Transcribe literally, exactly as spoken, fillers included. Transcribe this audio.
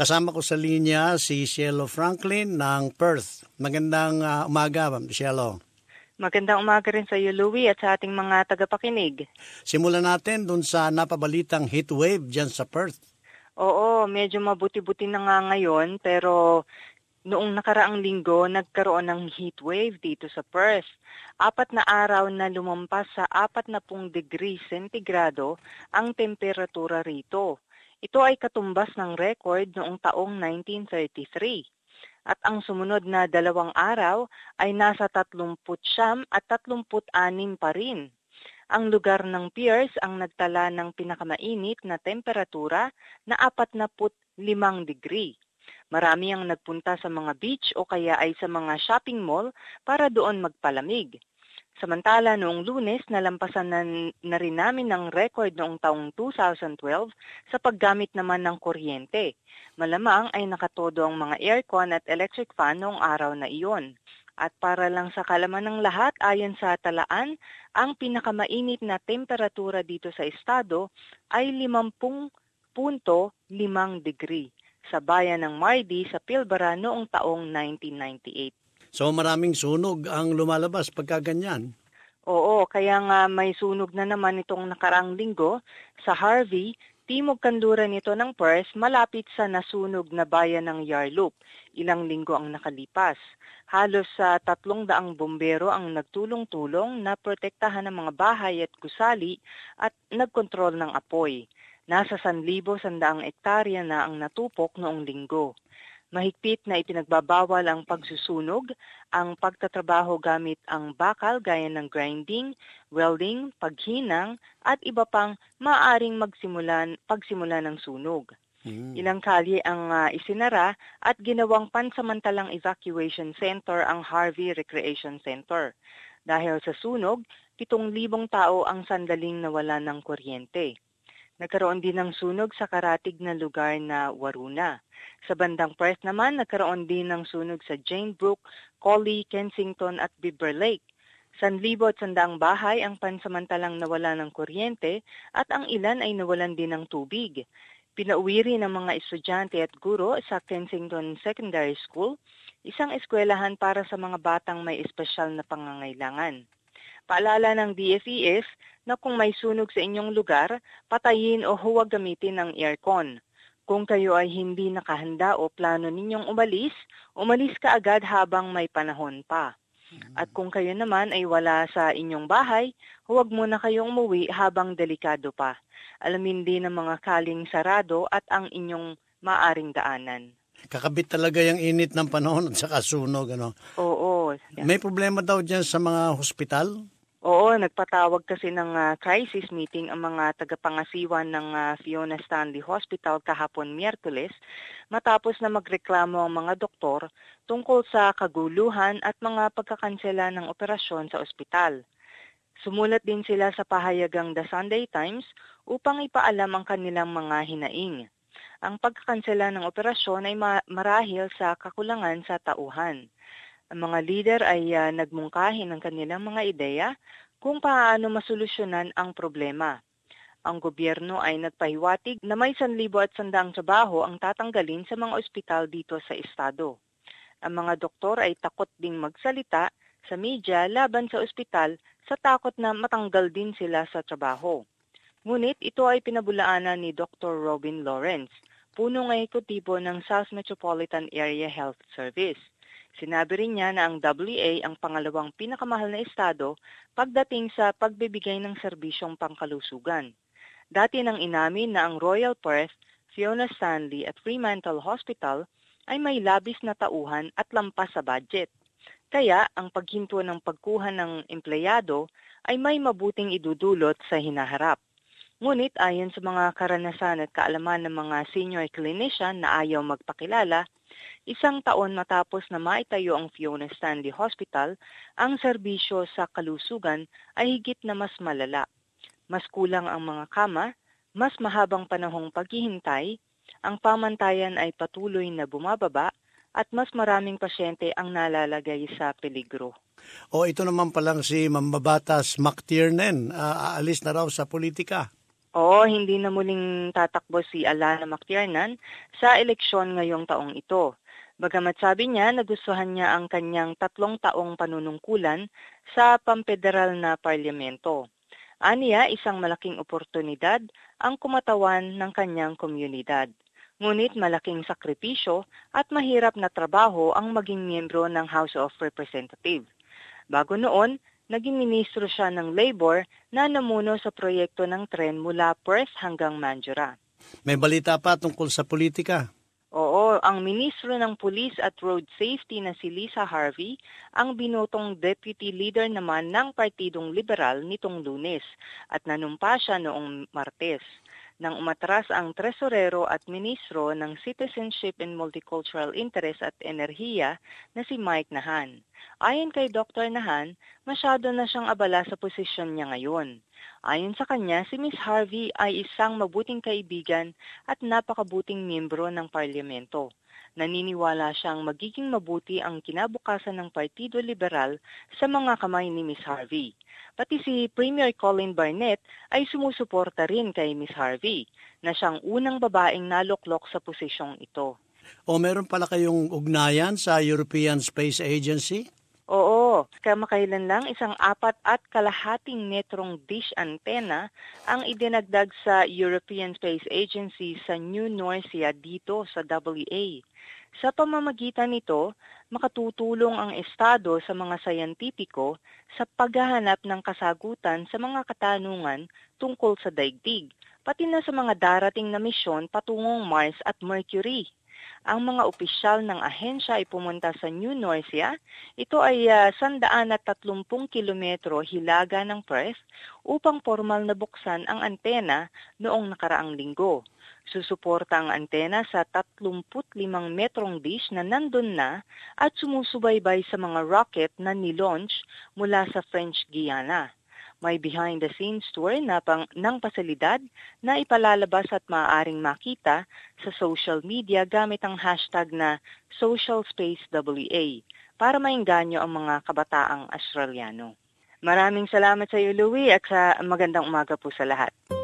Kasama ko sa linya si Cielo Franklin ng Perth. Magandang uh, umaga, Ma'am Cielo. Magandang umaga rin sa iyo, Louie, at sa ating mga tagapakinig. Simulan natin dun sa napabalitang heat wave dyan sa Perth. Oo, medyo mabuti-buti na nga ngayon, pero noong nakaraang linggo, nagkaroon ng heat wave dito sa Perth. Apat na araw na lumampas sa apat na pung degree sentigrado ang temperatura rito. Ito ay katumbas ng record noong taong nineteen thirty-three. At ang sumunod na dalawang araw ay nasa tatlumput siyam at tatlumput anim pa rin. Ang lugar ng Pierce ang nagtala ng pinakamainit na temperatura na apat na limang degree. Marami ang nagpunta sa mga beach o kaya ay sa mga shopping mall para doon magpalamig. Samantala noong Lunes, nalampasan na, na rin namin ng record noong taong two thousand twelve sa paggamit naman ng kuryente. Malamang ay nakatodo ang mga aircon at electric fan noong araw na iyon. At para lang sa kalaman ng lahat, ayon sa talaan, ang pinakamainit na temperatura dito sa estado ay limampu punto limang degree sa bayan ng Mardi sa Pilbara noong taong nineteen ninety-eight. So maraming sunog ang lumalabas pagka ganyan? Oo, kaya nga may sunog na naman itong nakaraang linggo sa Harvey, timog kanluran nito ng Perth, malapit sa nasunog na bayan ng Yarloop. Ilang linggo ang nakalipas. Halos sa tatlong daang bombero ang nagtulong-tulong na protektahan ng mga bahay at gusali at nagkontrol ng apoy. Nasa one thousand one hundred ektarya na ang natupok noong linggo. Mahigpit na ipinagbabawal ang pagsusunog, ang pagtatrabaho gamit ang bakal gaya ng grinding, welding, paghinang, at iba pang maaaring magsimulan, pagsimula ng sunog. Hmm. Ilang kalye ang uh, isinara at ginawang pansamantalang evacuation center ang Harvey Recreation Center. Dahil sa sunog, pitong libong tao ang sandaling nawala ng kuryente. Nagkaroon din ng sunog sa karatig na lugar na Waruna. Sa bandang Perth naman, nagkaroon din ng sunog sa Jane Brook, Collie, Kensington at Beaver Lake. one thousand at bahay ang pansamantalang nawala ng kuryente at ang ilan ay nawalan din ng tubig. Pinauwi rin ng mga estudyante at guro sa Kensington Secondary School, isang eskwelahan para sa mga batang may espesyal na pangangailangan. Paalala ng D F E S na kung may sunog sa inyong lugar, patayin o huwag gamitin ang aircon. Kung kayo ay hindi nakahanda o plano ninyong umalis, umalis ka agad habang may panahon pa. At kung kayo naman ay wala sa inyong bahay, huwag muna kayong umuwi habang delikado pa. Alamin din ng mga kaling sarado at ang inyong maaring daanan. Kakabit talaga yung init ng panahon at saka sunog, ano? Oo. Yeah. May problema daw dyan sa mga hospital? Oo, nagpatawag kasi ng uh, crisis meeting ang mga tagapangasiwan ng uh, Fiona Stanley Hospital kahapon Miyerkules matapos na magreklamo ang mga doktor tungkol sa kaguluhan at mga pagkakansela ng operasyon sa ospital. Sumulat din sila sa pahayagang The Sunday Times upang ipaalam ang kanilang mga hinaing. Ang pagkakansela ng operasyon ay ma- marahil sa kakulangan sa tauhan. Ang mga leader ay uh, nagmungkahi ng kanilang mga ideya kung paano masolusyonan ang problema. Ang gobyerno ay nagpahiwatig na may one thousand at trabaho ang tatanggalin sa mga ospital dito sa estado. Ang mga doktor ay takot ding magsalita sa media laban sa ospital sa takot na matanggal din sila sa trabaho. Ngunit ito ay pinabulaanan ni Doctor Robin Lawrence, punong ehekutibo ng South Metropolitan Area Health Service. Sinabi rin niya na ang W A ang pangalawang pinakamahal na estado pagdating sa pagbibigay ng serbisyong pangkalusugan. Dati nang inamin na ang Royal Perth, Fiona Stanley at Fremantle Hospital ay may labis na tauhan at lampas sa budget. Kaya ang paghinto ng pagkuha ng empleyado ay may mabuting idudulot sa hinaharap. Ngunit ayon sa mga karanasan at kaalaman ng mga senior clinician na ayaw magpakilala, isang taon matapos na maitayo ang Fiona Stanley Hospital, ang serbisyo sa kalusugan ay higit na mas malala. Mas kulang ang mga kama, mas mahabang panahong paghihintay, ang pamantayan ay patuloy na bumababa, at mas maraming pasyente ang nalalagay sa peligro. O ito naman palang si Mambabatas McTiernan, uh, aalis na raw sa politika. Oo, hindi na muling tatakbo si Alana McTiernan sa eleksyon ngayong taong ito. Bagamat sabi niya nagustuhan niya ang kanyang tatlong taong panunungkulan sa pampederal na parlamento. Aniya, isang malaking oportunidad ang kumatawan ng kanyang komunidad. Ngunit malaking sakripisyo at mahirap na trabaho ang maging miyembro ng House of Representatives. Bago noon, naging ministro siya ng Labor na namuno sa proyekto ng tren mula Perth hanggang Mandurah. May balita pa tungkol sa politika. Oo, ang ministro ng Police at Road Safety na si Lisa Harvey ang binotong deputy leader naman ng Partidong Liberal nitong Lunes at nanumpa siya noong Martes nang umatras ang tresorero at ministro ng Citizenship and Multicultural Interest at Enerhiya na si Mike Nahan. Ayon kay Doctor Nahan, masyado na siyang abala sa posisyon niya ngayon. Ayon sa kanya, si Miss Harvey ay isang mabuting kaibigan at napakabuting miyembro ng parlamento. Naniniwala siyang magiging mabuti ang kinabukasan ng Partido Liberal sa mga kamay ni Miss Harvey. Pati si Premier Colin Barnett ay sumusuporta rin kay Miss Harvey na siyang unang babaeng naluklok sa posisyong ito. O meron pala kayong ugnayan sa European Space Agency? Oo, kamakailan lang isang apat at kalahating metrong dish antenna ang idinagdag sa European Space Agency sa New Norcia dito sa W A. Sa pamamagitan nito, makatutulong ang Estado sa mga sayantipiko sa paghahanap ng kasagutan sa mga katanungan tungkol sa daigdig, pati na sa mga darating na misyon patungong Mars at Mercury. Ang mga opisyal ng ahensya ay pumunta sa New Norcia. Ito ay uh, one hundred thirty kilometro hilaga ng Perth upang formal na buksan ang antena noong nakaraang linggo. Susuporta ang antena sa thirty-five metrong dish na nandun na at sumusubaybay sa mga rocket na nilaunch mula sa French Guiana. May behind-the-scenes tour na pang, ng pasilidad na ipalalabas at maaaring makita sa social media gamit ang hashtag na SocialSpaceWA para maingganyo ang mga kabataang Australiano. Maraming salamat sa iyo, Louie, at sa magandang umaga po sa lahat.